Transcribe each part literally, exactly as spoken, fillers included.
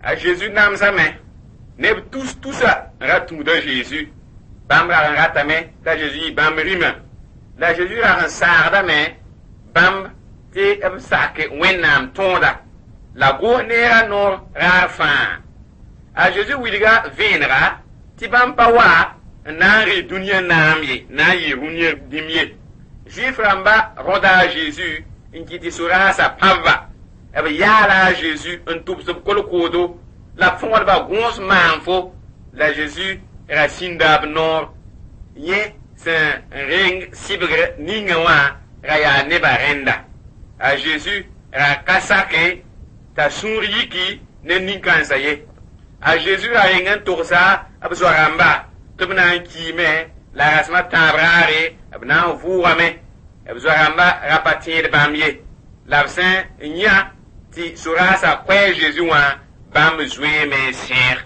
A Jésus nam sa men. Neb tous tous ça ratou de Jésus. Bam ra ratame ta Jésus bam rima. La Jésus ra sarda men bam te ab sake wennam tonda. La go nera no ra fa. A Jésus wilga venra ti bam pa wa na ri dunia namye na yi runia dimye. Juif ramba roda Jésus inkiti sura sa pava. Ebe yala Jésus un tout sub kolokodo la fond ba gons manfo la Jésus racinda nord ye c'est ring sibgre ningawa raya nebarenda a Jésus ra kasake ta suriki ne ninkansa ye a Jésus a yengan torsa absoramba tubna kime la rasma tabrare abna vuame absoramba rapatir bamye l'absent nya ti surasa kwe Jésus wa bam jouer mes sœurs.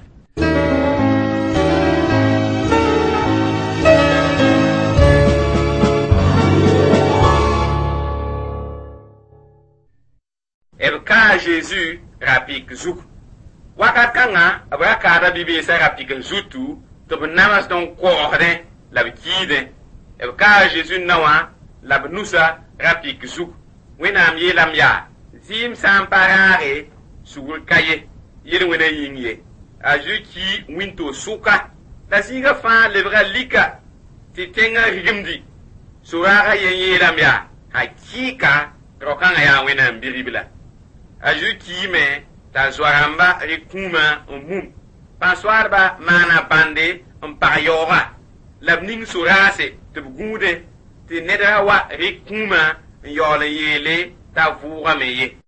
Ebka Jésus rapik zouk. Wakat kanga abra kada bibi sa rapik zoutu to namas don korde la bikide. Ebka Jésus nawa la bnusa rapik zouk. Wenam ye lamya zim samparare sugul kaye yel wena yingye ajuki winto suka la siga fa levra lika ti tenga rigimdi suraga yenye lamya hakika rokanga ya wena mbiribila ajuki me ta zwaramba rikuma umum paswarba mana bande mpayora labning surase tubgude ti nedra wa rikuma yole yele ta vuga meye.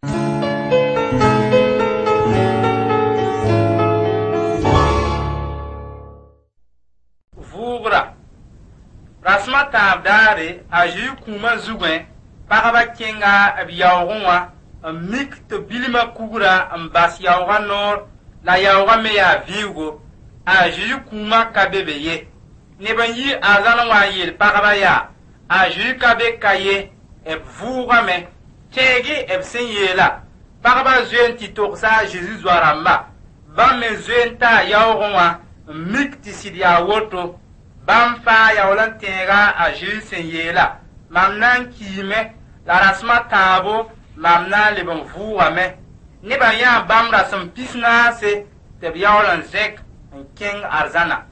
Vugra rasma tabdare aju kuma zugwen paraba kenga abiyawwa mik to bilima kugura ambas yawga nor la yawga me ya viugo aju kuma kabebeye ne banyi azana wa yel paraba ya aju kabe kaye e vuga me tegi e senyela paraba zuen ti toksa Jésus zwaramba ba me zuen ta yawga mik ti sidia woto bam fa ya wolan tenga a Jésus senyela mamnan kime la rasma tabo mamna le bon vuga me ne ba ya bam rasam pisna se te biya wolan zek king arzana.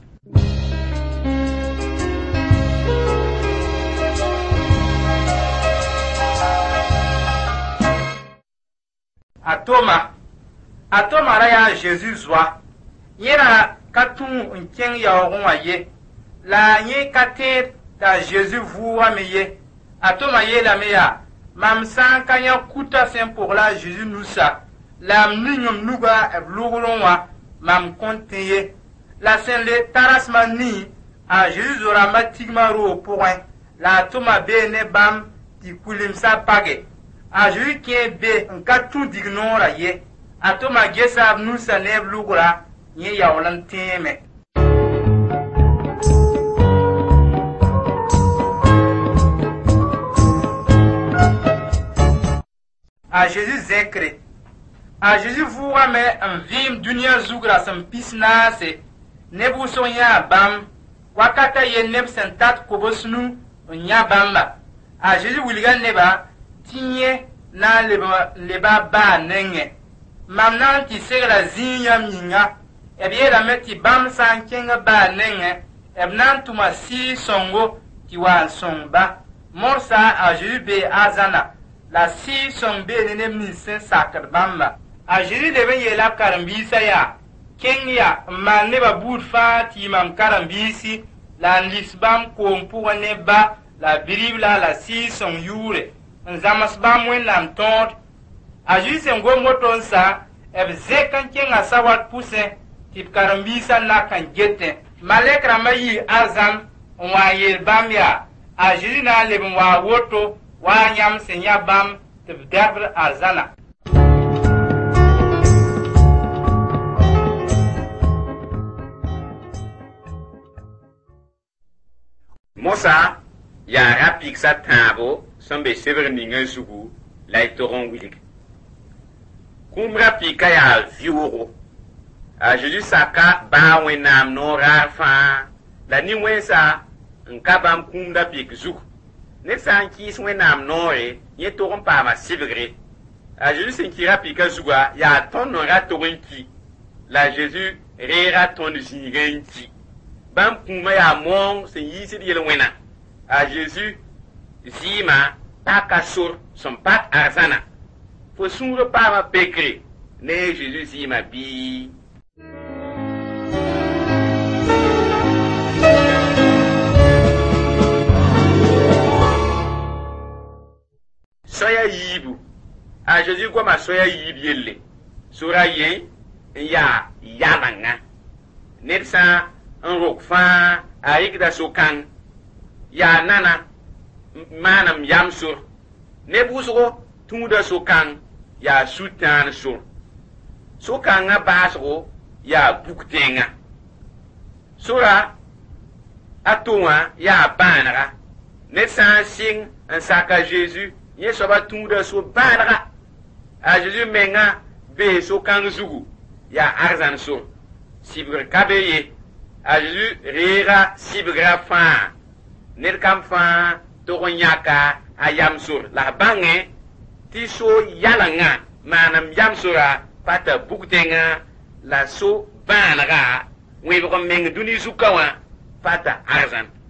Atoma atoma raya Jésus zwa yera katun nkeng ya ronwa ye la nye kater ta Jésus vuwa meye atoma ye la meya mam san kanya kuta sen pour la Jésus nusa la mningom nuga eblugonwa mam konteye la sen le tarasmani a Jésus ora matigma ro point la atoma bene bam ti kulim sa page a Jésus qui be un katun dignora ye atoma gesa nusa neb lugura nye ya wolan teme. A Jésus zekre a Jésus voua me un vim dunia zugra sam pisnase nebu sonya bam wakata ye neb sentat kobosnu nya bamba a Jésus wilga neba tinye na leba leba ba nenge mamnan ti segra zinya minga ebiye la meti bam san kenga ba nenge ebnan tuma si songo ti wa sonba morsa a Jésus be azana la si sombe nene minsen sakar bamba a Jésus debe yela karambisa ya kenya ma neba bud fa ti mam karambisi la lisbam kompu ne ba la biribla la si son yure nzamas bam wen lam tont a Jésus ngo moton sa eb zekan kenga sawat puse ti karambisa na kan gete malek ramayi azam wa yel bam ya a Jésus na le wa woto wa nyam senya bam te dabre azana. Mosa ya rapik sa tabo sombe sever ninga sugu lai toron wilik Kumra pika ya viuro. A Jésus saka ba wenam no rafa. La ni wensa nkabam kumda pik zouk. Net san kis wenam no e, ye toron pa ma sivgre. A Jésus sen kira pika zouga, ya ton no ra toron ki. La Jésus rera ton zigen ki. Bam kuma ya mong sen yisi di yel wena. A Jésus zima pakasur son pat arzana. Fo soumre pa ma pekre. Ne Jésus zima bi. Soya yibu. A Jésus kwa ma soya yibu yelle. Sura yen ya yalanga. Netsa un rokfa a ikda sokan. Ya nana manam yamsur. Nebusro tunda sokan ya sutan sur. Sokan nga basro ya buktenga. Sura atoa ya banara. Netsa sing un saka Jésus. Ye soba tunda so banara. A Jésus menga be sokan zugu ya arzan sur. Sibr kabeye. A Jésus rira sibgra fa. Nel kam fa toronyaka ayam sur la bange ti so yalanga manam yam sura pata buktenga la so banara we ko meng duni zukawa pata arzan.